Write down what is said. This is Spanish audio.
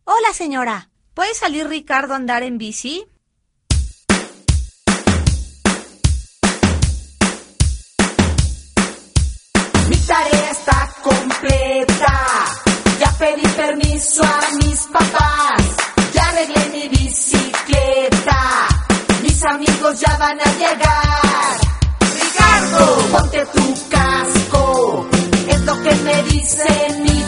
Hola, señora. ¿Puede salir Ricardo a andar en bici? Mi tarea está completa. Ya pedí permiso a mis papás. Ya arreglé mi bicicleta. Mis amigos ya van a llegar. Ricardo, ponte tu casco. Es lo que me dice mi